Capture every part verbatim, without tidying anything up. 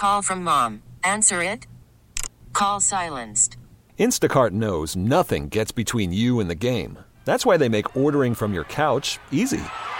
Call from mom. Answer it. Call silenced. Instacart knows nothing gets between you and the game. That's why they make ordering from your couch easy.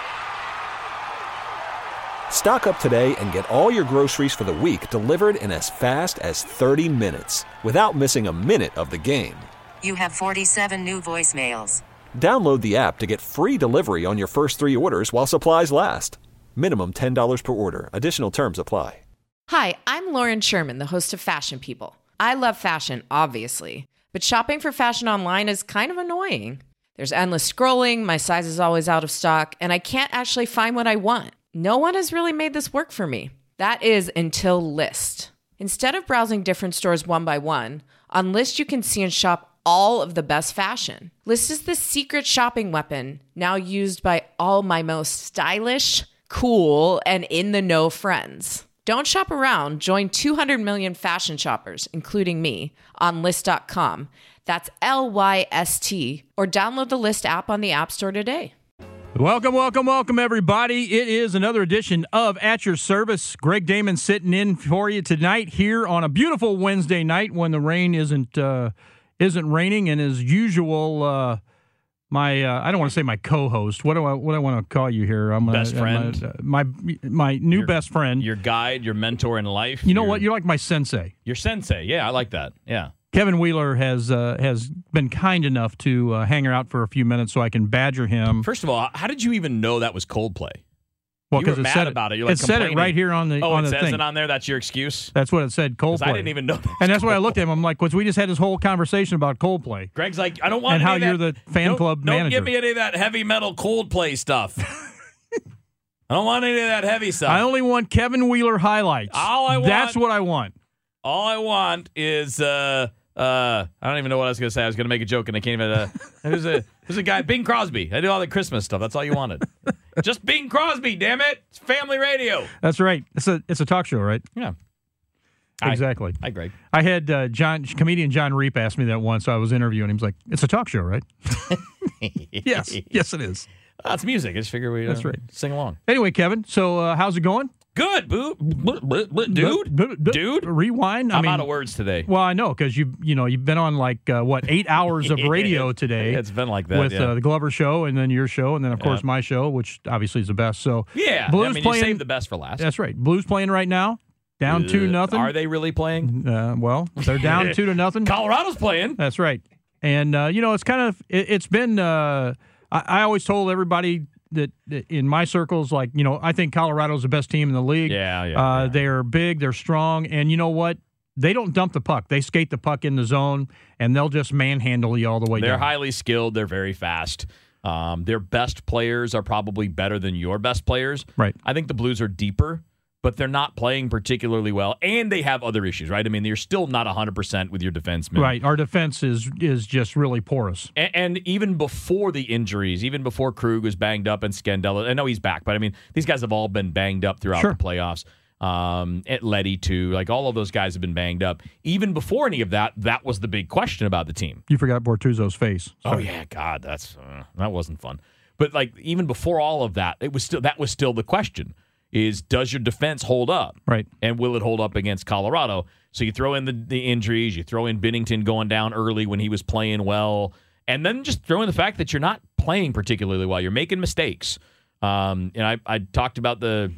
Stock up today and get all your groceries for the week delivered in as fast as thirty minutes without missing a minute of the game. You have forty-seven new voicemails. Download the app to get free delivery on your first three orders while supplies last. Minimum ten dollars per order. Additional terms apply. Hi, I'm Lauren Sherman, the host of Fashion People. I love fashion, obviously, but shopping for fashion online is kind of annoying. There's endless scrolling, my size is always out of stock, and I can't actually find what I want. No one has really made this work for me. That is until Lyst. Instead of browsing different stores one by one, on Lyst you can see and shop all of the best fashion. Lyst is the secret shopping weapon now used by all my most stylish, cool, and in-the-know friends. Don't shop around. Join two hundred million fashion shoppers, including me, on Lyst dot com. That's L Y S T. Or download the Lyst app on the App Store today. Welcome, welcome, welcome, everybody. It is another edition of At Your Service. Greg Damon sitting in for you tonight here on a beautiful Wednesday night when the rain isn't uh, isn't raining. And as usual, uh, my uh, I don't want to say my co-host. What do I what do I want to call you here? I'm best a, friend. I'm a, my my new your, best friend. Your guide, your mentor in life. You know your, what? You're like my sensei. Your sensei. Yeah, I like that. Yeah. Kevin Wheeler has uh, has been kind enough to uh, hang out for a few minutes so I can badger him. First of all, how did you even know that was Coldplay? Well, because it mad said about it. You're it like said it right here on the oh, on it the says thing. it on there. That's your excuse. That's what it said. Coldplay. I didn't even know that. And that's Coldplay. why I looked at him. I'm like, "Cause we just had this whole conversation about Coldplay." Greg's like, I don't want. And any how of you're that, the fan don't, club don't manager. Don't give me any of that heavy metal Coldplay stuff. I don't want any of that heavy stuff. I only want Kevin Wheeler highlights. All I want. That's what I want. All I want is. Uh, Uh, I don't even know what I was going to say. I was going to make a joke, and I can't even. Uh, who's a who's a guy? Bing Crosby. I do all the Christmas stuff. That's all you wanted. Just Bing Crosby. Damn it! It's family radio. That's right. It's a it's a talk show, right? Yeah. Exactly. Hi, Greg. I had uh, John comedian John Reap ask me that once. So I was interviewing him. He's like, "It's a talk show, right?" Yes. Yes, it is. That's music. I just figure we uh, That's right. Sing along. Anyway, Kevin. So uh, how's it going? Good, boo, dude, dude. Rewind. I I'm mean, out of words today. Well, I know because you you know you've been on like uh, what eight hours of radio today. It's been like that with yeah. uh, the Glover show and then your show and then of yeah. course my show, which obviously is the best. So yeah, Blues I mean, playing. You saved the best for last. That's right. Blues playing right now, down uh, two nothing. Are they really playing? Uh, well, they're down two to nothing. Colorado's playing. That's right. And uh, you know it's kind of it, it's been. Uh, I, I always told everybody. That, that in my circles, like, you know, I think Colorado's the best team in the league. Yeah, yeah, uh, yeah. They're big, they're strong, and you know what? They don't dump the puck. They skate the puck in the zone, and they'll just manhandle you all the way they're down. They're highly skilled. They're very fast. Um, their best players are probably better than your best players. Right. I think the Blues are deeper, but they're not playing particularly well, and they have other issues, right? I mean, you're still not one hundred percent with your defensemen. Right. Our defense is is just really porous. And, and even before the injuries, even before Krug was banged up and Scandella, I know he's back, but I mean, these guys have all been banged up throughout sure. the playoffs. Um, at Letty, too. Like, all of those guys have been banged up. Even before any of that, that was the big question about the team. You forgot Bortuzzo's face. Sorry. Oh, yeah, God, that's uh, that wasn't fun. But, like, even before all of that, it was still that was still the question. Is does your defense hold up? Right. And will it hold up against Colorado? So you throw in the, the injuries, you throw in Binnington going down early when he was playing well, and then just throw in the fact that you're not playing particularly well. You're making mistakes. Um, and I, I talked about the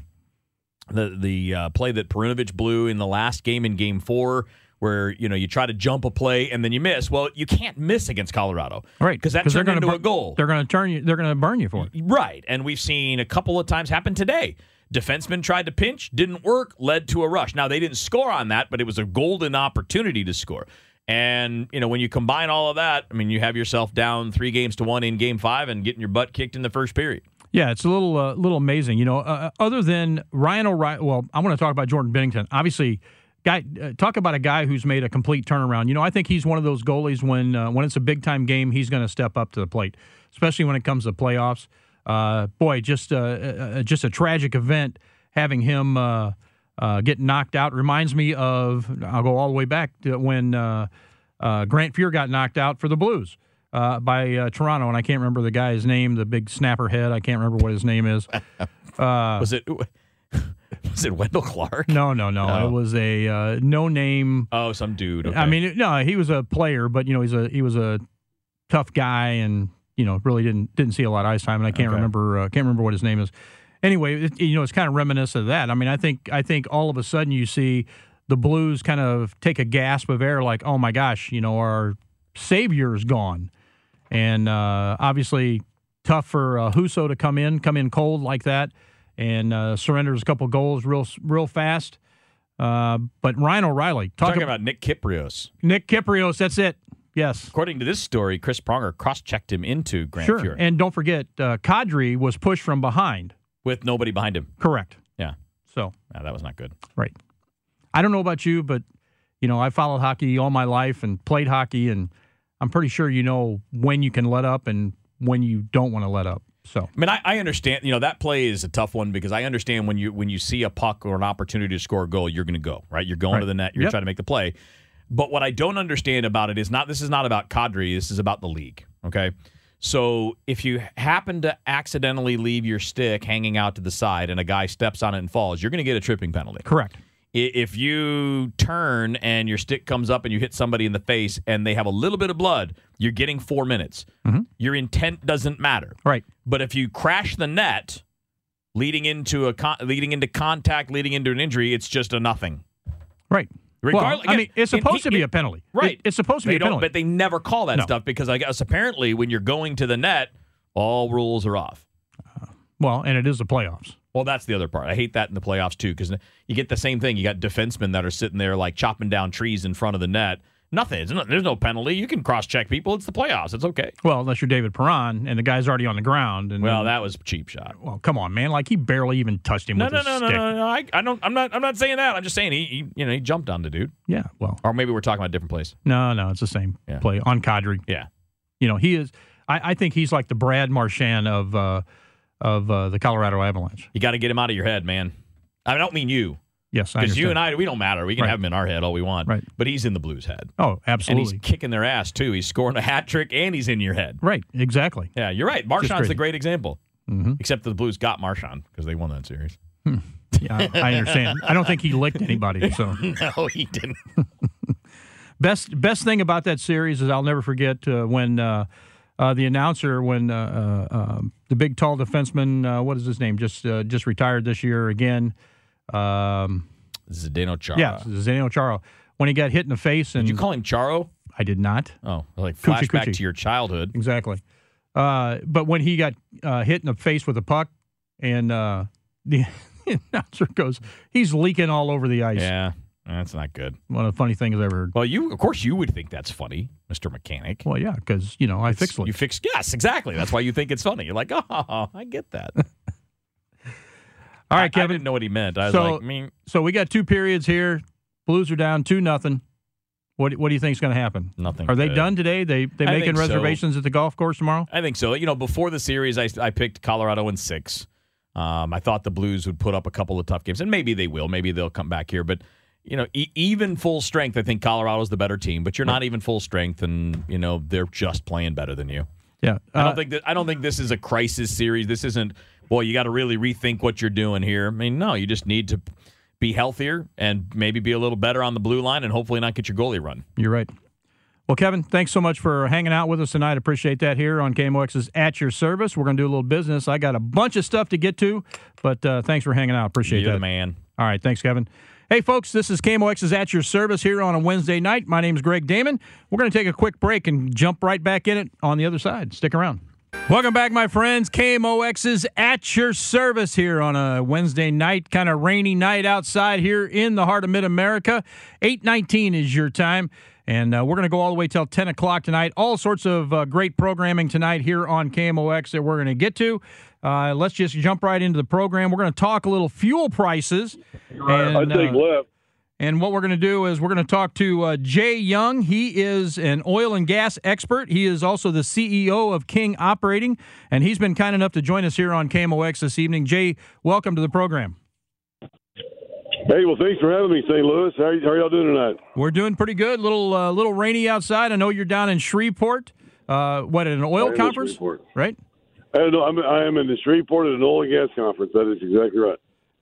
the the uh, play that Perunovic blew in the last game in Game Four, where you know you try to jump a play and then you miss. Well, you can't miss against Colorado, right? Because that turned into bur- a goal. They're going to turn you. They're going to burn you for it, right? And we've seen a couple of times happen today. Defenseman tried to pinch, didn't work, led to a rush. Now, they didn't score on that, but it was a golden opportunity to score. And, you know, when you combine all of that, I mean, you have yourself down three games to one in game five and getting your butt kicked in the first period. Yeah, it's a little uh, little amazing. You know, uh, other than Ryan O'Reilly, well, I want to talk about Jordan Binnington. Obviously, guy, uh, talk about a guy who's made a complete turnaround. You know, I think he's one of those goalies when, uh, when it's a big-time game, he's going to step up to the plate, especially when it comes to playoffs. Uh, boy, just uh, uh, just a tragic event having him uh, uh, get knocked out. Reminds me of, I'll go all the way back to when uh, uh, Grant Fuhr got knocked out for the Blues uh, by uh, Toronto, and I can't remember the guy's name, the big snapper head. I can't remember what his name is. Uh, Was it Was it Wendell Clark? No, no, no. Oh. It was a uh, no-name. Oh, some dude. Okay. I mean, no, he was a player, but you know, he's a he was a tough guy, and you know, really didn't didn't see a lot of ice time, and I can't Okay. remember uh, can't remember what his name is. Anyway, it, you know, it's kind of reminiscent of that. I mean, I think I think all of a sudden you see the Blues kind of take a gasp of air, like, oh my gosh, you know, our savior is gone, and uh, obviously tough for uh, Husso to come in, come in cold like that, and uh, surrenders a couple goals real real fast. Uh, but Ryan O'Reilly, talk Talking ab- about Nick Kyprios. Nick Kyprios, that's it. Yes. According to this story, Chris Pronger cross-checked him into Grant Sure. Fuhr And don't forget, uh, Kadri was pushed from behind. with nobody behind him. Correct. Yeah. So, Yeah, that was not good. right. I don't know about you, but, you know, I followed hockey all my life and played hockey, and I'm pretty sure you know when you can let up and when you don't want to let up. So, I mean, I, I understand. You know, that play is a tough one because I understand when you when you see a puck or an opportunity to score a goal, you're going to go, right? You're going Right. to the net. You're Yep. trying to make the play. But what I don't understand about it is not this is not about Kadri. This is about the league, okay? So if you happen to accidentally leave your stick hanging out to the side and a guy steps on it and falls, you're going to get a tripping penalty. correct. I- If you turn and your stick comes up and you hit somebody in the face and they have a little bit of blood, you're getting four minutes. Mm-hmm. Your intent doesn't matter. Right. But if you crash the net, leading into a con- leading into contact, leading into an injury, it's just a nothing. Right. Regardless, well, I mean, again, it's in- supposed to be in- a penalty. Right. It- it's supposed to they be a don't, penalty. but they never call that No. stuff because I guess apparently when you're going to the net, all rules are off. Well, and it is the playoffs. Well, that's the other part. I hate that in the playoffs too because you get the same thing. You got defensemen that are sitting there like chopping down trees in front of the net. Nothing. It's not, there's no penalty. You can cross-check people. It's the playoffs. It's okay. Well, unless you're David Perron and the guy's already on the ground. And Well, that was a cheap shot. well, come on, man! Like he barely even touched him No, with no, his no, no, stick. no, no. I, I don't. I'm not. I'm not saying that. I'm just saying he, he, you know, he jumped on the dude. Yeah. Well, Or maybe we're talking about a different place. no, no, it's the same Yeah. play on Kadri. Yeah. You know, he is. I, I think he's like the Brad Marchand of uh, of uh, the Colorado Avalanche. You got to get him out of your head, man. I don't mean you, Yes, I because you understand. and I, we don't matter. We can Right. have him in our head all we want. Right. But he's in the Blues' head, Oh, and absolutely. he's kicking their ass too. He's scoring a hat trick, and he's in your head. Right. Exactly. Yeah, you're right. Marchand's crazy. the great example. Mm-hmm. Except that the Blues got Marchand because they won that series. Yeah, I, I understand. I don't think he licked anybody. So No, he didn't. best best thing about that series is I'll never forget uh, when uh, uh, the announcer, when uh, uh, um, the big tall defenseman, uh, what is his name, just uh, just retired this year again. Um, Zdeno Chara. yeah, Zdeno Chara. When he got hit in the face, and Did you call him Charo? I did not. Oh, like Coochie flashback coochie. to your childhood. Exactly. Uh, but when he got uh, hit in the face with a puck, and uh, the announcer goes, he's leaking all over the ice. Yeah, that's not good. One of the funny things I've ever heard. Well, you of course you would think that's funny, Mister Mechanic. Well, yeah, because, you know, I fix You leaks. fix yes, exactly. That's why you think it's funny. You're like, oh, I get that. All I- right, Kevin. I didn't know what he meant. I was So- like, I mean, So we got two periods here. Blues are down two nothing. What What do you think is going to happen? nothing. Are they good. done today? They they I making think so. reservations at the golf course tomorrow? I think so. You know, before the series, I, I picked Colorado in six. Um, I thought the Blues would put up a couple of tough games, and maybe they will. Maybe they'll come back here. But, you know, e- even full strength, I think Colorado's the better team. But you're not even full strength, and, you know, they're just playing better than you. Yeah. I Uh, don't think that. I don't think this is a crisis series. This isn't. Boy, you got to really rethink what you're doing here. I mean, no, you just need to be healthier and maybe be a little better on the blue line, and hopefully not get your goalie run. You're right. Well, Kevin, thanks so much for hanging out with us tonight. Appreciate that here on K M O X's At Your Service. We're going to do a little business. I got a bunch of stuff to get to, but uh, thanks for hanging out. Appreciate You're that. the man. All right. Thanks, Kevin. Hey, folks, this is K M O X's At Your Service here on a Wednesday night. My name is Greg Damon. We're going to take a quick break and jump right back in it on the other side. Stick around. Welcome back, my friends. K M O X's At Your Service here on a Wednesday night, kind of rainy night outside here in the heart of Mid-America. eight nineteen is your time, and uh, we're going to go all the way till ten o'clock tonight. All sorts of uh, great programming tonight here on K M O X that we're going to get to. Uh, let's just jump right into the program. We're going to talk a little fuel prices. And, I think uh, left. And what we're going to do is we're going to talk to uh, Jay Young. He is an oil and gas expert. He is also the C E O of King Operating, and he's been kind enough to join us here on K M O X this evening. Jay, welcome to the program. Hey, well, thanks for having me, Saint Louis. How, how are y'all doing tonight? We're doing pretty good. Little uh, little rainy outside. I know you're down in Shreveport. Uh, what, at an oil I am in conference? Shreveport. Right? I, know, I'm, I am in the Shreveport at an oil and gas conference. That is exactly right.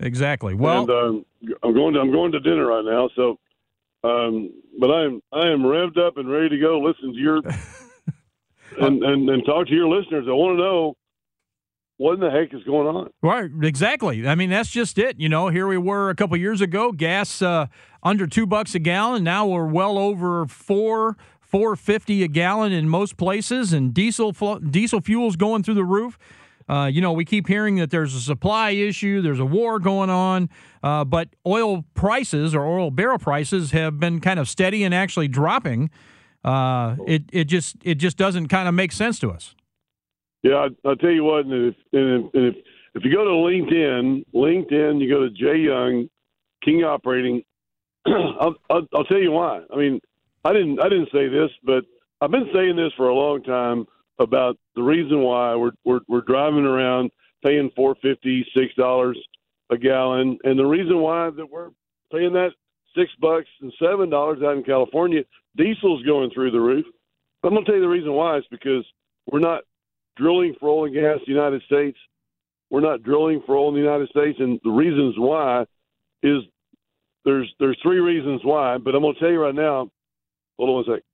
Exactly. Well, and, um, I'm going to I'm going to dinner right now. So, um, but I am I am revved up and ready to go. Listen to your and, and and talk to your listeners. I want to know what in the heck is going on. Right, exactly. I mean, that's just it. You know, here we were a couple years ago, gas uh, under two bucks a gallon. Now we're well over four, four fifty a gallon in most places, and diesel diesel fuel's going through the roof. Uh, you know, we keep hearing that there's a supply issue, there's a war going on, uh, but oil prices or oil barrel prices have been kind of steady and actually dropping. Uh, it it just it just doesn't kind of make sense to us. Yeah, I, I'll tell you what. And if, and if if you go to LinkedIn, LinkedIn, you go to Jay Young, King Operating. I'll, I'll I'll tell you why. I mean, I didn't I didn't say this, but I've been saying this for a long time about the reason why we're we're, we're driving around paying four fifty, six dollars a gallon, and the reason why that we're paying that six bucks and seven dollars out in California, diesel's going through the roof. I'm gonna tell you the reason why. It's because we're not drilling for oil and gas in the United States. We're not drilling for oil in the United States, and the reasons why is there's there's three reasons why. But I'm gonna tell you right now. Hold on one sec.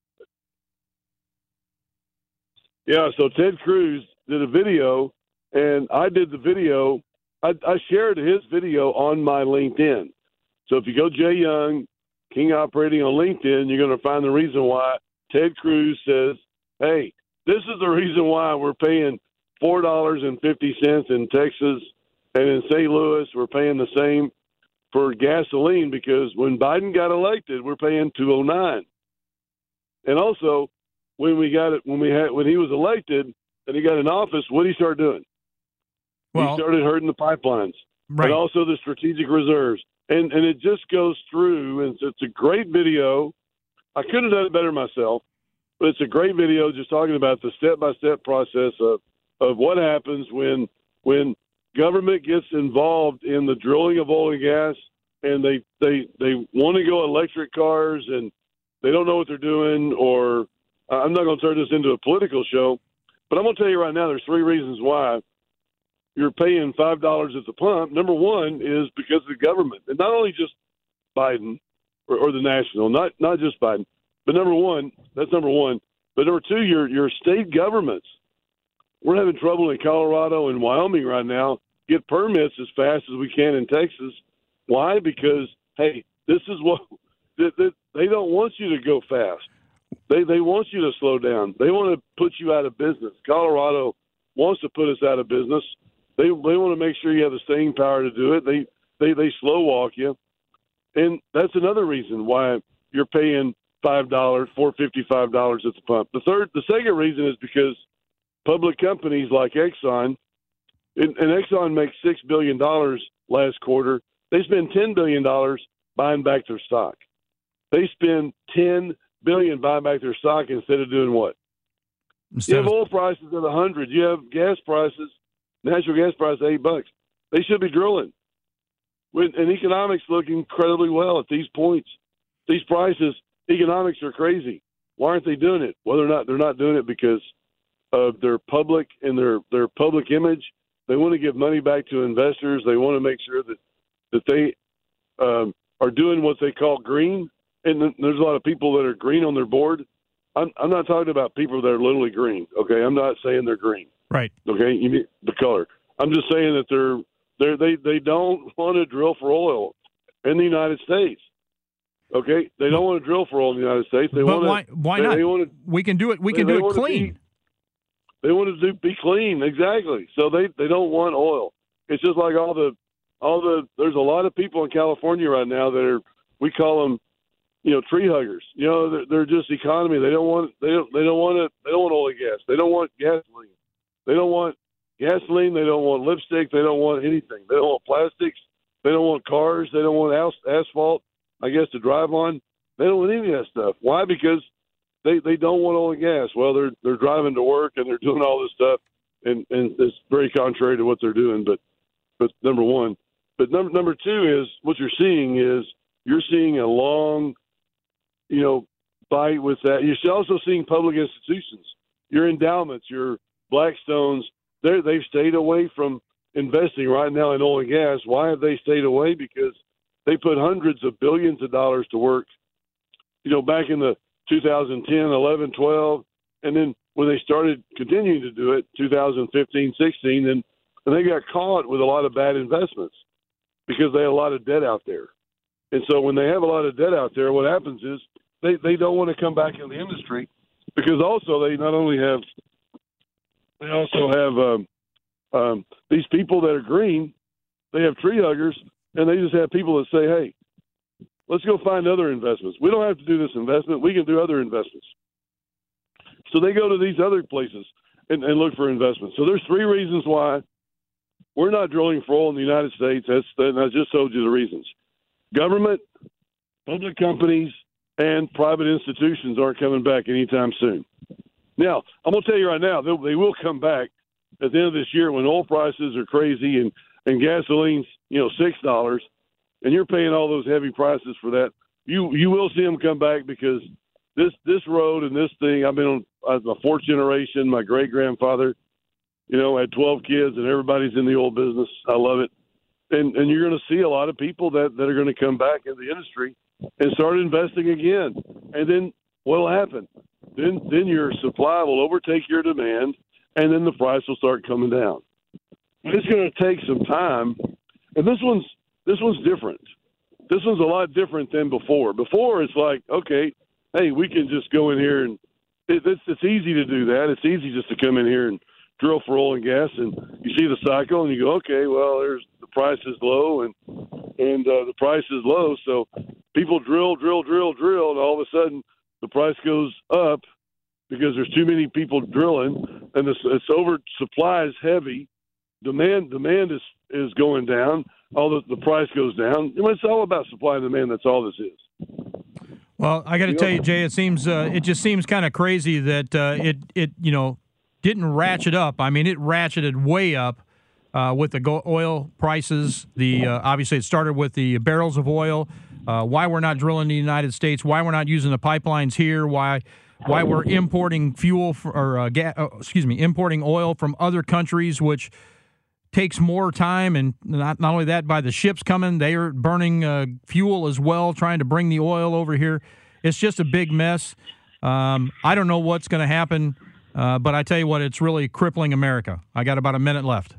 Yeah, so Ted Cruz did a video, and I did the video. I, I shared his video on my LinkedIn. So if you go Jay Young, King Operating on LinkedIn, you're going to find the reason why Ted Cruz says, hey, this is the reason why we're paying four dollars and fifty cents in Texas, and in Saint Louis we're paying the same for gasoline, because when Biden got elected, we're paying two oh nine. And also, when we got it, when we had, when he was elected and he got in office, what did he start doing? Well, he started hurting the pipelines, right, and also the strategic reserves, and and it just goes through. And it's, it's a great video. I could have done it better myself, but it's a great video just talking about the step by step process of of what happens when when government gets involved in the drilling of oil and gas, and they they they want to go electric cars, and they don't know what they're doing, or I'm not going to turn this into a political show, but I'm going to tell you right now, there's three reasons why you're paying five dollars at the pump. Number one is because of the government, and not only just Biden or, or the national, not not just Biden, but number one, that's number one. But number two, your your state governments. We're having trouble in Colorado and Wyoming right now. Get permits as fast as we can in Texas. Why? Because hey, this is what they, they, they don't want you to go fast. They they want you to slow down. They want to put you out of business. Colorado wants to put us out of business. They they want to make sure you have the staying power to do it. They they they slow walk you, and that's another reason why you're paying five dollars, four fifty, five dollars at the pump. The third, the second reason is because public companies like Exxon, and, and Exxon makes six billion dollars last quarter. They spend ten billion dollars buying back their stock. They spend ten billion buying back their stock instead of doing what? Instead you have of... oil prices at a hundred. You have gas prices, natural gas prices at eight bucks. They should be drilling. When, and economics look incredibly well at these points. These prices, economics are crazy. Why aren't they doing it? Well, they're not. They're not doing it because of their public and their their public image. They want to give money back to investors. They want to make sure that that they um, are doing what they call green. And there's a lot of people that are green on their board. I'm, I'm not talking about people that are literally green. Okay, I'm not saying they're green. Right. Okay, you mean the color. I'm just saying that they're they they they don't want to drill for oil in the United States. Okay, they don't want to drill for oil in the United States. They but want why? to, why they, not? They want to, we can do it. We they, can do they it clean. Be, they want to do be clean, exactly. So they they don't want oil. It's just like all the all the. There's a lot of people in California right now that are, we call them, you know, tree huggers. You know, they're, they're just economy. They don't want they don't they don't want to they don't want oil and gas. They don't want gasoline. They don't want gasoline. They don't want lipstick. They don't want anything. They don't want plastics. They don't want cars. They don't want as- asphalt, I guess, to drive on. They don't want any of that stuff. Why? Because they, they don't want oil and gas. Well, they're they're driving to work and they're doing all this stuff, and, and it's very contrary to what they're doing. But but number one, but number number two is what you're seeing is you're seeing a long, you know, fight with that. You're also seeing public institutions, your endowments, your Blackstones. They they've stayed away from investing right now in oil and gas. Why have they stayed away? Because they put hundreds of billions of dollars to work, you know, back in the two thousand ten, eleven, twelve, and then when they started continuing to do it, two thousand fifteen, sixteen, and, and they got caught with a lot of bad investments because they had a lot of debt out there. And so when they have a lot of debt out there, what happens is they, they don't want to come back in the industry because also they not only have they also have um, um, these people that are green, they have tree huggers, and they just have people that say, hey, let's go find other investments. We don't have to do this investment. We can do other investments. So they go to these other places and, and look for investments. So there's three reasons why we're not drilling for oil in the United States. That's, and I just told you the reasons. Government, public companies, and private institutions aren't coming back anytime soon. Now, I'm going to tell you right now, they, they will come back at the end of this year when oil prices are crazy and, and gasoline's, you know, six dollars, and you're paying all those heavy prices for that. You you will see them come back because this this road and this thing, I've been on uh, my fourth generation. My great-grandfather, you know, had twelve kids, and everybody's in the oil business. I love it. And and you're going to see a lot of people that, that are going to come back in the industry and start investing again. And then what will happen? Then then your supply will overtake your demand, and then the price will start coming down. But it's going to take some time. And this one's this one's different. This one's a lot different than before. Before it's like, okay, hey, we can just go in here and it, it's it's easy to do that. It's easy just to come in here and drill for oil and gas, and you see the cycle, and you go, okay, well, there's the price is low, and and uh, the price is low, so people drill, drill, drill, drill, and all of a sudden the price goes up because there's too many people drilling, and this it's oversupply is heavy, demand demand is is going down, all the the price goes down. It's all about supply and demand. That's all this is. Well, I got to tell you, Jay, it seems uh, it just seems kind of crazy that uh, it it you know. didn't ratchet up. I mean, it ratcheted way up uh, with the go- oil prices. The uh, obviously, it started with the barrels of oil. Uh, why we're not drilling in the United States? Why we're not using the pipelines here? Why why we're importing fuel for, or uh, ga- uh, excuse me, importing oil from other countries, which takes more time. And not not only that, by the ships coming, they are burning uh, fuel as well, trying to bring the oil over here. It's just a big mess. Um, I don't know what's going to happen. Uh, but I tell you what, it's really crippling America. I got about a minute left.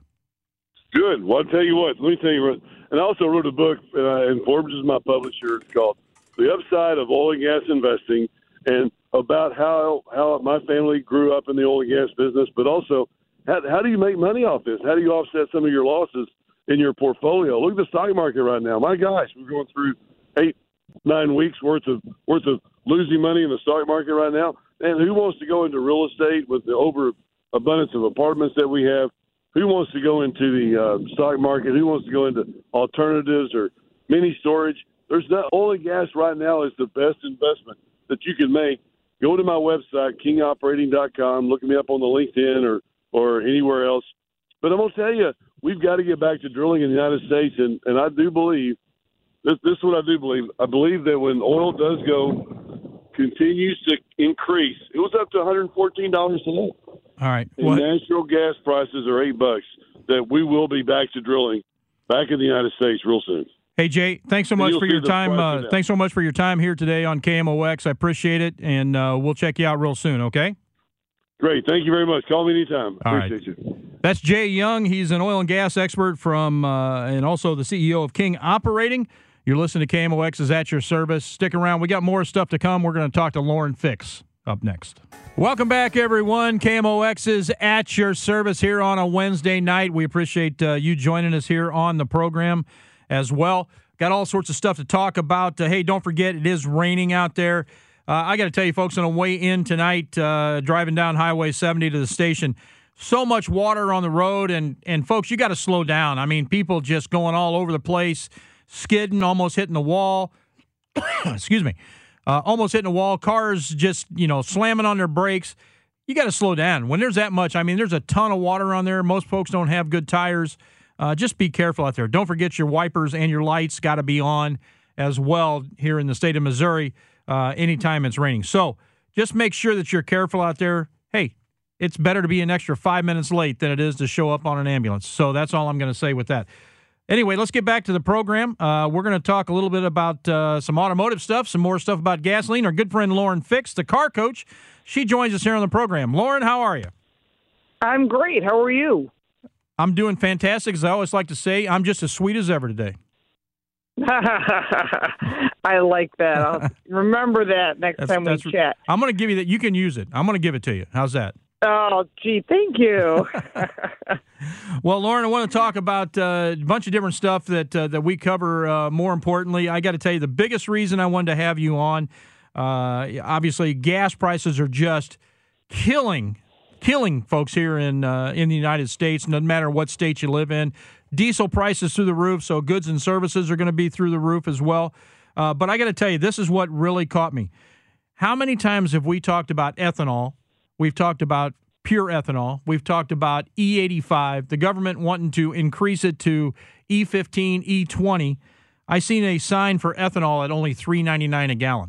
Good. Well, I'll tell you what. Let me tell you what. And I also wrote a book, uh, and Forbes is my publisher. It's called The Upside of Oil and Gas Investing, and about how how my family grew up in the oil and gas business, but also how, how do you make money off this? How do you offset some of your losses in your portfolio? Look at the stock market right now. My gosh, we're going through eight, nine weeks worth of worth of losing money in the stock market right now. And who wants to go into real estate with the overabundance of apartments that we have? Who wants to go into the uh, stock market? Who wants to go into alternatives or mini storage? There's not oil and gas right now is the best investment that you can make. Go to my website, king operating dot com. Look me up on the LinkedIn or, or anywhere else. But I'm going to tell you, we've got to get back to drilling in the United States. And, and I do believe, this, this is what I do believe. I believe that when oil does go continues to increase. It was up to one hundred fourteen dollars today. All right. And well, natural gas prices are eight bucks. That we will be back to drilling back in the United States real soon. Hey, Jay, thanks so much for your time. Uh, thanks so much for your time here today on K M O X. I appreciate it, and uh, we'll check you out real soon, okay? Great. Thank you very much. Call me anytime. All appreciate right. you. That's Jay Young. He's an oil and gas expert from, uh, and also the C E O of King Operating. You're listening to K M O X's At Your Service. Stick around. We got more stuff to come. We're going to talk to Lauren Fix up next. Welcome back, everyone. K M O X's At Your Service here on a Wednesday night. We appreciate uh, you joining us here on the program as well. Got all sorts of stuff to talk about. Uh, hey, don't forget, it is raining out there. Uh, I got to tell you, folks, on the way in tonight, uh, driving down Highway seventy to the station, so much water on the road. And, and folks, you got to slow down. I mean, people just going all over the place, skidding, almost hitting the wall. Excuse me. Uh, almost hitting the wall. Cars just, you know, slamming on their brakes. You got to slow down. When there's that much, I mean, there's a ton of water on there. Most folks don't have good tires. Uh, just be careful out there. Don't forget your wipers and your lights got to be on as well here in the state of Missouri uh, anytime it's raining. So just make sure that you're careful out there. Hey, it's better to be an extra five minutes late than it is to show up on an ambulance. So that's all I'm going to say with that. Anyway, let's get back to the program. Uh, we're going to talk a little bit about uh, some automotive stuff, some more stuff about gasoline. Our good friend Lauren Fix, the car coach, she joins us here on the program. Lauren, how are you? I'm great. How are you? I'm doing fantastic. As I always like to say, I'm just as sweet as ever today. I like that. I'll remember that next That's, time we that's, chat. I'm going to give you that. You can use it. I'm going to give it to you. How's that? Oh, gee, thank you. Well, Lauren, I want to talk about uh, a bunch of different stuff that uh, that we cover. Uh, more importantly, I got to tell you, the biggest reason I wanted to have you on, uh, obviously, gas prices are just killing, killing folks here in uh, in the United States. No matter what state you live in, diesel prices through the roof. So goods and services are going to be through the roof as well. Uh, but I got to tell you, this is what really caught me. How many times have we talked about ethanol? We've talked about pure ethanol. We've talked about E eighty-five, the government wanting to increase it to E fifteen, E twenty. I seen a sign for ethanol at only three ninety-nine a gallon.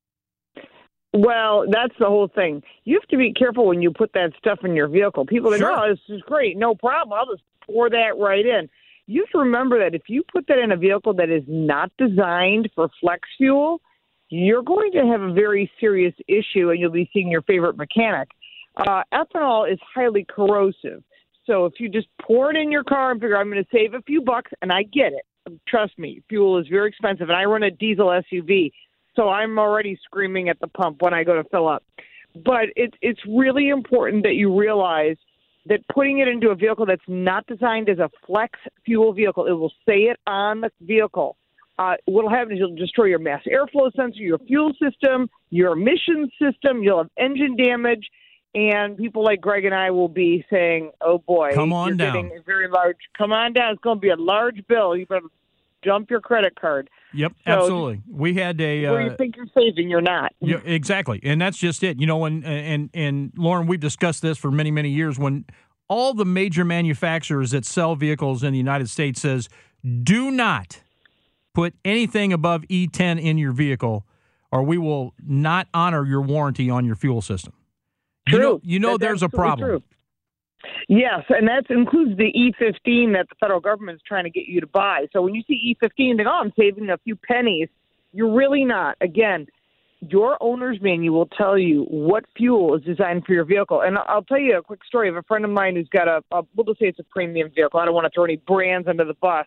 Well, that's the whole thing. You have to be careful when you put that stuff in your vehicle. People think, Sure. oh, this is great. No problem. I'll just pour that right in. You have to remember that if you put that in a vehicle that is not designed for flex fuel, you're going to have a very serious issue, and you'll be seeing your favorite mechanic. Uh, ethanol is highly corrosive. So if you just pour it in your car and figure, I'm going to save a few bucks, and I get it. Trust me, fuel is very expensive, and I run a diesel S U V, so I'm already screaming at the pump when I go to fill up. But it, it's really important that you realize that putting it into a vehicle that's not designed as a flex fuel vehicle, it will say it on the vehicle. Uh, what will happen is you'll destroy your mass airflow sensor, your fuel system, your emissions system. You'll have engine damage. And people like Greg and I will be saying, oh, boy, Come on you're down. getting a very large, come on down. It's going to be a large bill. You better dump your credit card. Yep, So, absolutely. We had a Where uh, you think you're saving, you're not. yeah, exactly, and that's just it. You know, when and and Lauren, we've discussed this for many many years. When all the major manufacturers that sell vehicles in the United States says, do not put anything above E ten in your vehicle, or we will not honor your warranty on your fuel system. True. You know, you know That- there's a that's absolutely problem. true. Yes, and that includes the E fifteen that the federal government's trying to get you to buy. So when you see E fifteen, you think, oh, I'm saving a few pennies. You're really not. Again, your owner's manual will tell you what fuel is designed for your vehicle. And I'll tell you a quick story of a friend of mine who's got a, a we'll just say it's a premium vehicle. I don't want to throw any brands under the bus.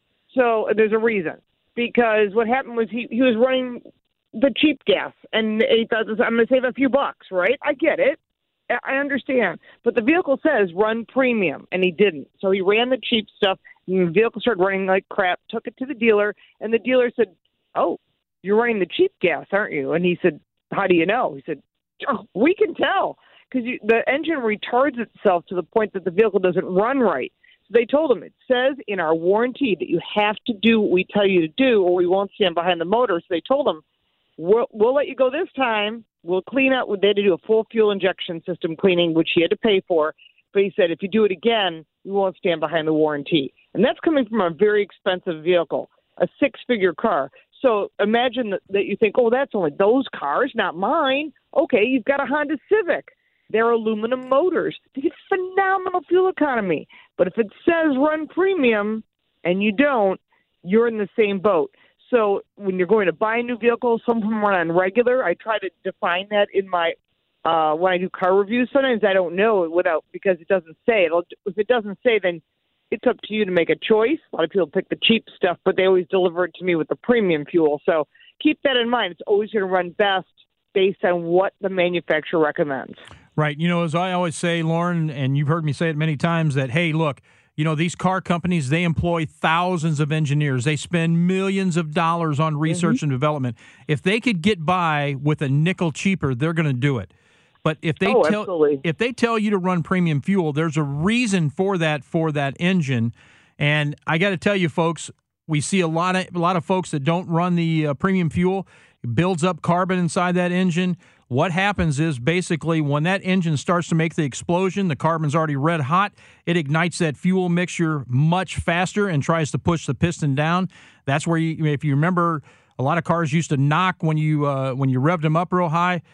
So there's a reason. Because what happened was he, he was running the cheap gas, and he thought, I'm going to save a few bucks, right? I get it. I understand. But the vehicle says run premium, and he didn't. So he ran the cheap stuff, and the vehicle started running like crap, took it to the dealer, and the dealer said, oh, you're running the cheap gas, aren't you? And he said, how do you know? He said, oh, we can tell, because the engine retards itself to the point that the vehicle doesn't run right. So they told him, it says in our warranty that you have to do what we tell you to do, or we won't stand behind the motor. So they told him, we'll, we'll let you go this time. We'll clean up. They had to do a full fuel injection system cleaning, which he had to pay for. But he said, if you do it again, we won't stand behind the warranty. And that's coming from a very expensive vehicle, a six-figure car. So imagine that, that you think, oh, that's only those cars, not mine. Okay, you've got a Honda Civic. They're aluminum motors. They get phenomenal fuel economy. But if it says run premium and you don't, you're in the same boat. So when you're going to buy a new vehicle, some of them run on regular. I try to define that in my uh, when I do car reviews. Sometimes I don't know without because it doesn't say. It'll, if it doesn't say, then it's up to you to make a choice. A lot of people pick the cheap stuff, but they always deliver it to me with the premium fuel. So keep that in mind. It's always going to run best based on what the manufacturer recommends. Right. You know, as I always say, Lauren, and you've heard me say it many times, that, hey, look, you know, these car companies, they employ thousands of engineers. They spend millions of dollars on research mm-hmm. and development. If they could get by with a nickel cheaper, they're going to do it. But if they oh, tell absolutely. if they tell you to run premium fuel, there's a reason for that for that engine. And I got to tell you, folks, we see a lot of a lot of folks that don't run the uh, premium fuel. It builds up carbon inside that engine. What happens is basically when that engine starts to make the explosion, the carbon's already red hot. It ignites that fuel mixture much faster and tries to push the piston down. That's where, you, if you remember, a lot of cars used to knock when you uh, when you revved them up real high.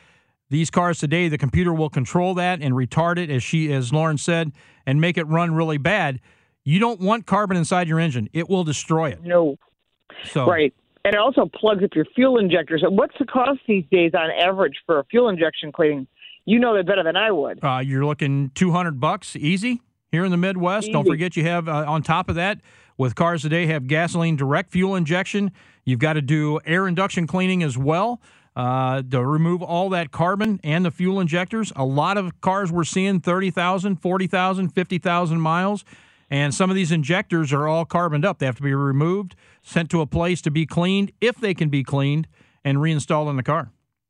These cars today, the computer will control that and retard it, as she, as Lauren said, and make it run really bad. You don't want carbon inside your engine. It will destroy it. No. So, right. And it also plugs up your fuel injectors. And what's the cost these days on average for a fuel injection cleaning? You know that better than I would. Uh, you're looking two hundred bucks easy here in the Midwest. Easy. Don't forget you have, uh, on top of that, with cars today, have gasoline direct fuel injection. You've got to do air induction cleaning as well uh, to remove all that carbon and the fuel injectors. A lot of cars we're seeing thirty thousand, forty thousand, fifty thousand miles. And some of these injectors are all carboned up. They have to be removed, sent to a place to be cleaned, if they can be cleaned, and reinstalled in the car.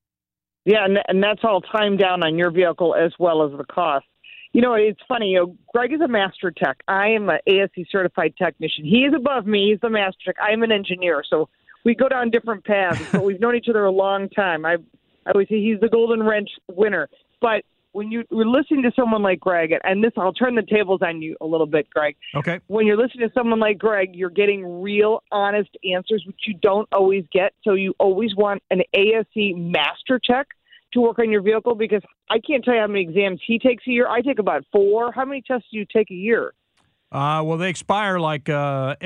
Yeah, and, and that's all time down on your vehicle as well as the cost. You know, it's funny. You know, Greg is a master tech. I am an A S C certified technician. He is above me. He's the master tech. I am an engineer. So we go down different paths, but we've known each other a long time. I, I always say he's the golden wrench winner. But when you, you're listening to someone like Greg, and this, I'll turn the tables on you a little bit, Greg. Okay. When you're listening to someone like Greg, you're getting real, honest answers, which you don't always get. So you always want an A S C master tech to work on your vehicle, because I can't tell you how many exams he takes a year. I take about four. How many tests do you take a year? Uh, well, they expire like uh,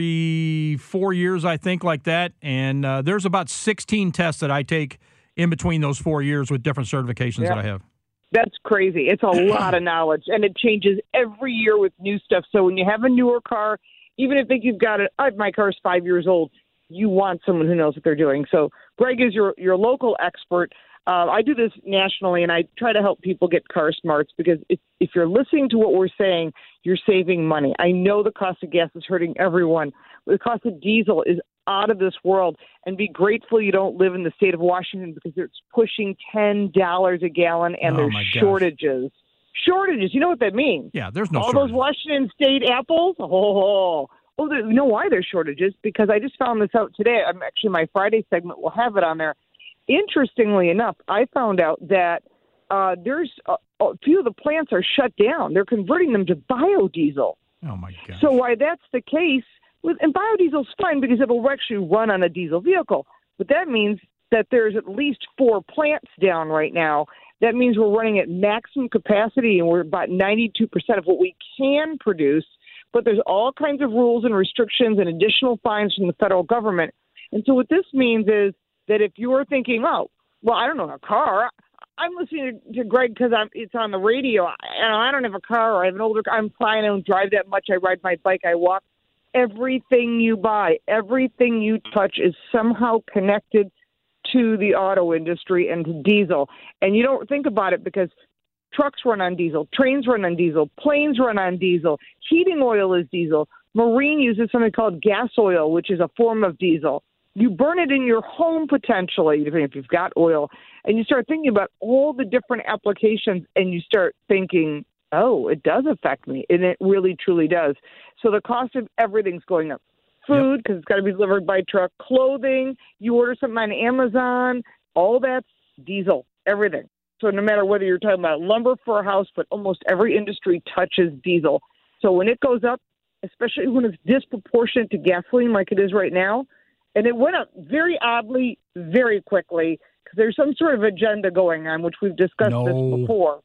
every four years, I think, like that. And uh, there's about sixteen tests that I take in between those four years with different certifications yeah. that I have. That's crazy. It's a lot of knowledge, and it changes every year with new stuff. So when you have a newer car, even if you've got it, uh, my car's five years old, you want someone who knows what they're doing. So Greg is your, your local expert. Uh, I do this nationally, and I try to help people get car smarts, because if, if you're listening to what we're saying, you're saving money. I know the cost of gas is hurting everyone. The cost of diesel is out of this world, and be grateful you don't live in the state of Washington, because it's pushing ten dollars a gallon, and Oh, there's my gosh. shortages. Shortages. You know what that means? Yeah, there's no All shortage. those Washington State apples? Oh, oh, there- you know why there's shortages? Because I just found this out today. I'm actually, my Friday segment will have it on there. Interestingly enough, I found out that uh, there's a, a few of the plants are shut down. They're converting them to biodiesel. Oh, my God. So why that's the case, with, and biodiesel's fine because it'll actually run on a diesel vehicle. But that means that there's at least four plants down right now. That means we're running at maximum capacity, and we're about ninety-two percent of what we can produce. But there's all kinds of rules and restrictions and additional fines from the federal government. And so what this means is that if you're thinking, oh, well, I don't know, a car, I'm listening to, to Greg because I'm it's on the radio. And I don't have a car, or I have an older car. I'm fine. I don't drive that much. I ride my bike. I walk. Everything you buy, everything you touch is somehow connected to the auto industry and to diesel. And you don't think about it because trucks run on diesel, trains run on diesel, planes run on diesel, heating oil is diesel, marine uses something called gas oil, which is a form of diesel. You burn it in your home potentially, if you've got oil, and you start thinking about all the different applications, and you start thinking, oh, it does affect me, and it really, truly does. So the cost of everything's going up. Food, because it's got to be delivered by truck. Clothing, you order something on Amazon, all that's diesel, everything. So no matter whether you're talking about lumber for a house, but almost every industry touches diesel. So when it goes up, especially when it's disproportionate to gasoline like it is right now, and it went up very oddly, very quickly, because there's some sort of agenda going on, which we've discussed No. this before.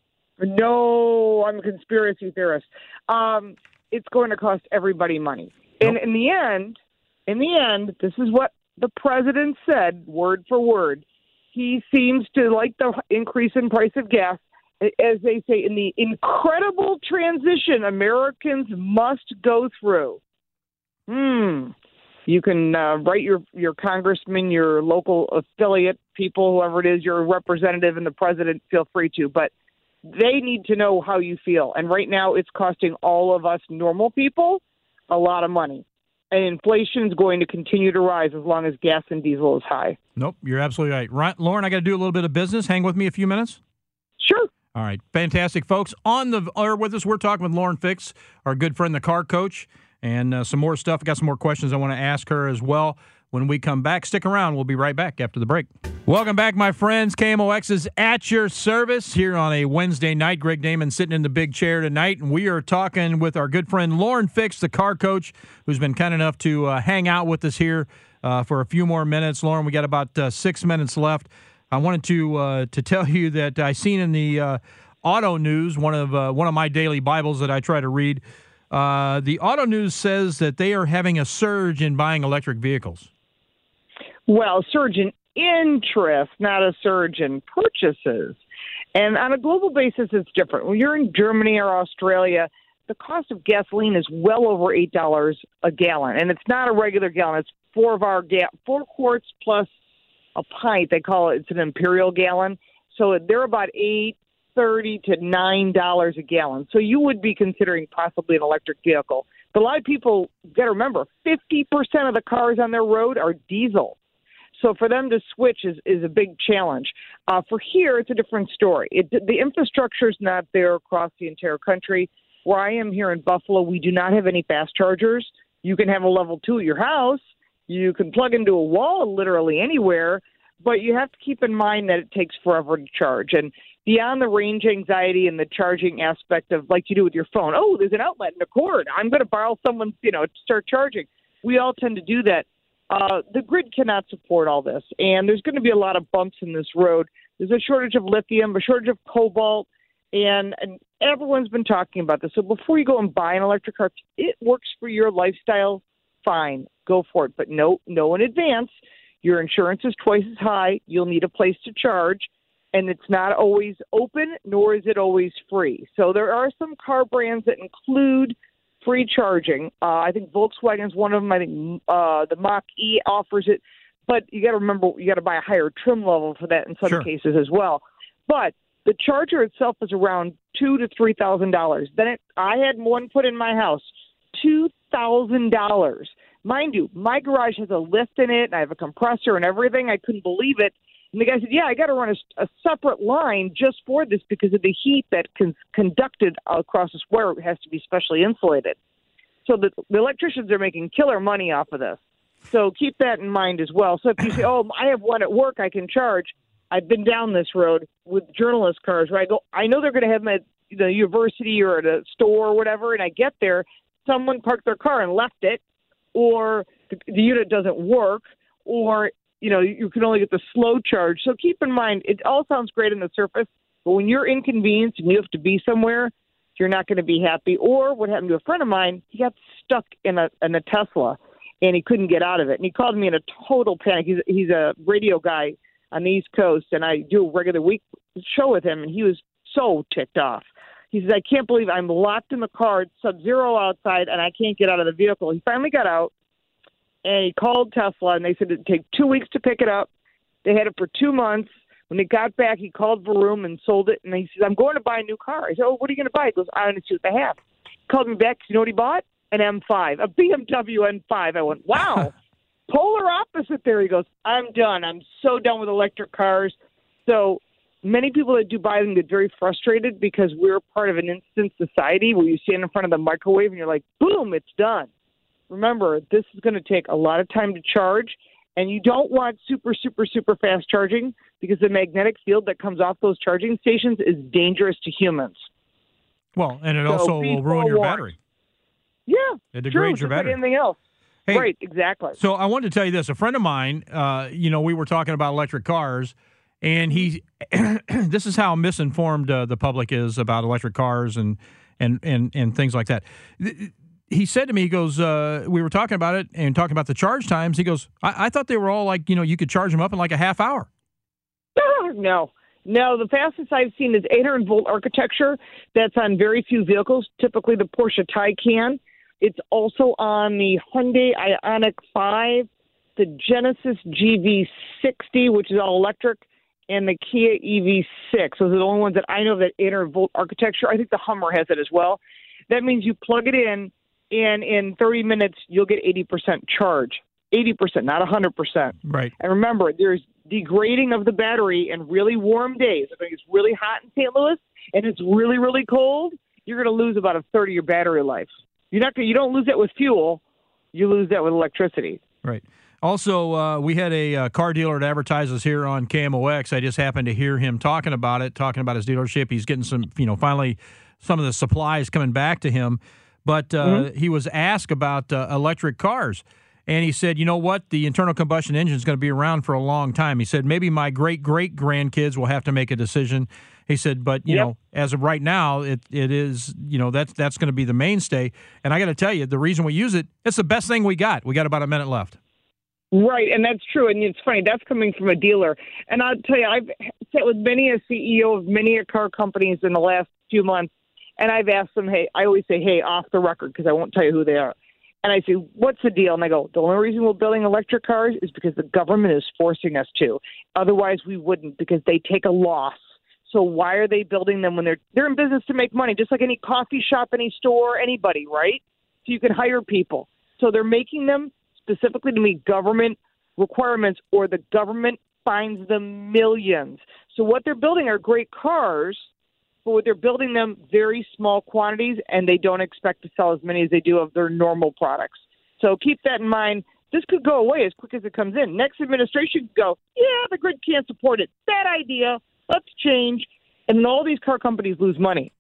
No, I'm a conspiracy theorist. Um, it's going to cost everybody money. And in the end, in the end, this is what the president said, word for word. He seems to like the increase in price of gas. As they say, in the incredible transition Americans must go through. Hmm. You can uh, write your, your congressman, your local affiliate, people, whoever it is, your representative, and the president, feel free to. But they need to know how you feel. And right now it's costing all of us normal people a lot of money. And inflation is going to continue to rise as long as gas and diesel is high. Nope, you're absolutely right. right. Lauren, I got to do a little bit of business. Hang with me a few minutes. Sure. All right. Fantastic, folks. On the air with us, we're talking with Lauren Fix, our good friend, the car coach, and uh, some more stuff. I got some more questions I want to ask her as well when we come back. Stick around. We'll be right back after the break. Welcome back, my friends. K M O X is at your service here on a Wednesday night. Greg Damon sitting in the big chair tonight, and we are talking with our good friend Lauren Fix, the car coach, who's been kind enough to uh, hang out with us here uh, for a few more minutes. Lauren, we got about uh, six minutes left. I wanted to uh, to tell you that I seen in the uh, Auto News, one of uh, one of my daily Bibles that I try to read, uh, the Auto News says that they are having a surge in buying electric vehicles. Well, surge in interest, not a surge in purchases. And on a global basis, it's different. When you're in Germany or Australia, the cost of gasoline is well over eight dollars a gallon. And it's not a regular gallon. It's four of our ga- four quarts plus a pint. They call it, it's an imperial gallon. So they're about eight thirty to nine dollars a gallon. So you would be considering possibly an electric vehicle. But a lot of people got to remember, fifty percent of the cars on their road are diesel. So for them to switch is, is a big challenge. Uh, for here, it's a different story. It, the infrastructure is not there across the entire country. Where I am here in Buffalo, we do not have any fast chargers. You can have a level two at your house. You can plug into a wall literally anywhere, but you have to keep in mind that it takes forever to charge. And beyond the range anxiety and the charging aspect of like you do with your phone, oh, there's an outlet and a cord. I'm going to borrow someone's, you know, to start charging. We all tend to do that. Uh, the grid cannot support all this, and there's going to be a lot of bumps in this road. There's a shortage of lithium, a shortage of cobalt, and, and everyone's been talking about this. So before you go and buy an electric car, it works for your lifestyle, fine, go for it. But no, no in advance. Your insurance is twice as high. You'll need a place to charge, and it's not always open, nor is it always free. So there are some car brands that include free charging. Uh, I think Volkswagen is one of them. I think uh, the Mach-E offers it. But you got to remember, you got to buy a higher trim level for that in some Sure. cases as well. But the charger itself is around two to three thousand dollars. Then it, I had one put in my house, two thousand dollars. Mind you, my garage has a lift in it, and I have a compressor and everything. I couldn't believe it. And the guy said, yeah, I got to run a, a separate line just for this because of the heat that con- conducted across this wire. It has to be specially insulated. So the, the electricians are making killer money off of this. So keep that in mind as well. So if you say, oh, I have one at work I can charge, I've been down this road with journalist cars where I go, I know they're going to have them at the university or at a store or whatever, and I get there, someone parked their car and left it, or the, the unit doesn't work, or you know, you can only get the slow charge. So keep in mind, it all sounds great on the surface, but when you're inconvenienced and you have to be somewhere, you're not going to be happy. Or what happened to a friend of mine, he got stuck in a in a Tesla, and he couldn't get out of it. And he called me in a total panic. He's, he's a radio guy on the East Coast, and I do a regular week show with him, and he was so ticked off. He says, I can't believe I'm locked in the car, it's sub-zero outside, and I can't get out of the vehicle. He finally got out. And he called Tesla, and they said it'd take two weeks to pick it up. They had it for two months. When they got back, he called Vroom and sold it. And he says, I'm going to buy a new car. I said, oh, what are you going to buy? He goes, I want to see what they have. He called me back. You know what he bought? An M five, a B M W M five. I went, wow, polar opposite there. He goes, I'm done. I'm so done with electric cars. So many people that do buy them get very frustrated because we're part of an instant society where you stand in front of the microwave and you're like, boom, it's done. Remember, this is going to take a lot of time to charge, and you don't want super, super, super fast charging because the magnetic field that comes off those charging stations is dangerous to humans. Well, and it So also be will ruin your forewarned. battery. Yeah, It true, degrades your just like battery. anything else. Hey, right, exactly. So I wanted to tell you this. A friend of mine, uh, you know, we were talking about electric cars, and he, this is how misinformed uh, the public is about electric cars and, and, and, and things like that. He said to me, he goes, uh, we were talking about it and talking about the charge times. He goes, I, I thought they were all like, you know, you could charge them up in like a half hour. No, no. The fastest I've seen is eight hundred volt architecture. That's on very few vehicles, typically the Porsche Taycan. It's also on the Hyundai Ioniq five, the Genesis G V sixty, which is all electric, and the Kia E V six. Those are the only ones that I know that eight hundred volt architecture. I think the Hummer has it as well. That means you plug it in, and in thirty minutes, you'll get eighty percent charge. eighty percent, not one hundred percent. Right. And remember, there's degrading of the battery in really warm days. If it's really hot in Saint Louis and it's really, really cold, you're going to lose about a third of your battery life. You're not gonna, you don't lose that with fuel. You lose that with electricity. Right. Also, uh, we had a uh, car dealer that advertises here on K M O X. I just happened to hear him talking about it, talking about his dealership. He's getting some, you know, finally some of the supplies coming back to him. But uh, mm-hmm. he was asked about uh, electric cars. And he said, you know what? The internal combustion engine is going to be around for a long time. He said, maybe my great-great-grandkids will have to make a decision. He said, but, you yep. know, as of right now, it it is, you know, that's, that's going to be the mainstay. And I got to tell you, the reason we use it, it's the best thing we got. We got about a minute left. Right, and that's true. And it's funny, that's coming from a dealer. And I'll tell you, I've sat with many a C E O of many a car companies in the last few months, and I've asked them, hey, I always say, hey, off the record, because I won't tell you who they are. And I say, what's the deal? And I go, the only reason we're building electric cars is because the government is forcing us to. Otherwise, we wouldn't, because they take a loss. So why are they building them when they're they're in business to make money, just like any coffee shop, any store, anybody, right? So you can hire people. So they're making them specifically to meet government requirements, or the government fines them millions. So what they're building are great cars, but what they're building them very small quantities, and they don't expect to sell as many as they do of their normal products. So keep that in mind. This could go away as quick as it comes in. Next administration could go, yeah, the grid can't support it. Bad idea. Let's change. And then all these car companies lose money.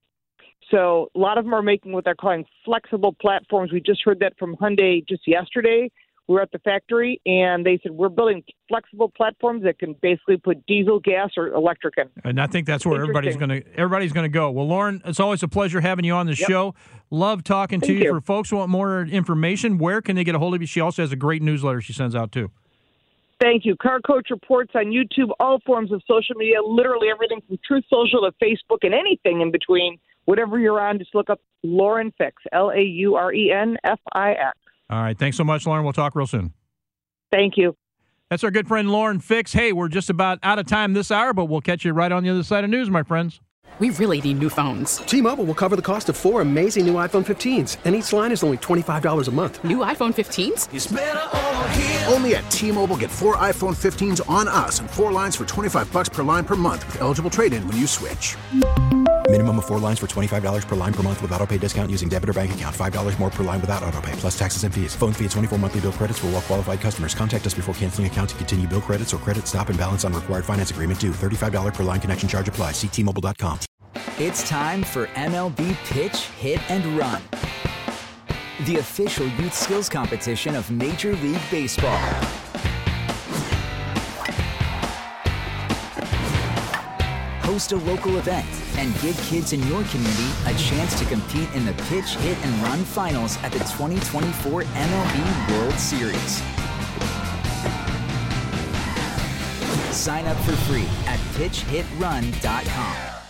So a lot of them are making what they're calling flexible platforms. We just heard that from Hyundai just yesterday. We were at the factory, and they said, we're building flexible platforms that can basically put diesel, gas, or electric in. And I think that's where everybody's going to everybody's going to go. Well, Lauren, it's always a pleasure having you on the yep. show. Love talking Thank to you. you. For folks who want more information, where can they get a hold of you? She also has a great newsletter she sends out, too. Thank you. Car Coach reports on YouTube, all forms of social media, literally everything from Truth Social to Facebook and anything in between. Whatever you're on, just look up Lauren Fix, L A U R E N F I X. All right. Thanks so much, Lauren. We'll talk real soon. Thank you. That's our good friend Lauren Fix. Hey, we're just about out of time this hour, but we'll catch you right on the other side of news, my friends. We really need new phones. T-Mobile will cover the cost of four amazing new iPhone fifteens, and each line is only twenty-five dollars a month. New iPhone fifteens? It's better over here. Only at T-Mobile, get four iPhone fifteens on us and four lines for twenty-five bucks per line per month with eligible trade-in when you switch. Minimum of four lines for twenty-five dollars per line per month with autopay discount using debit or bank account. five dollars more per line without autopay, plus taxes and fees. Phone fee at twenty-four monthly bill credits for well-qualified customers. Contact us before canceling account to continue bill credits or credit stop and balance on required finance agreement due. thirty-five dollars per line connection charge applies. See T Mobile dot com. It's time for M L B Pitch, Hit, and Run, the official youth skills competition of Major League Baseball. Host a local event and give kids in your community a chance to compete in the Pitch, Hit, and Run finals at the twenty twenty-four M L B World Series. Sign up for free at pitch hit run dot com.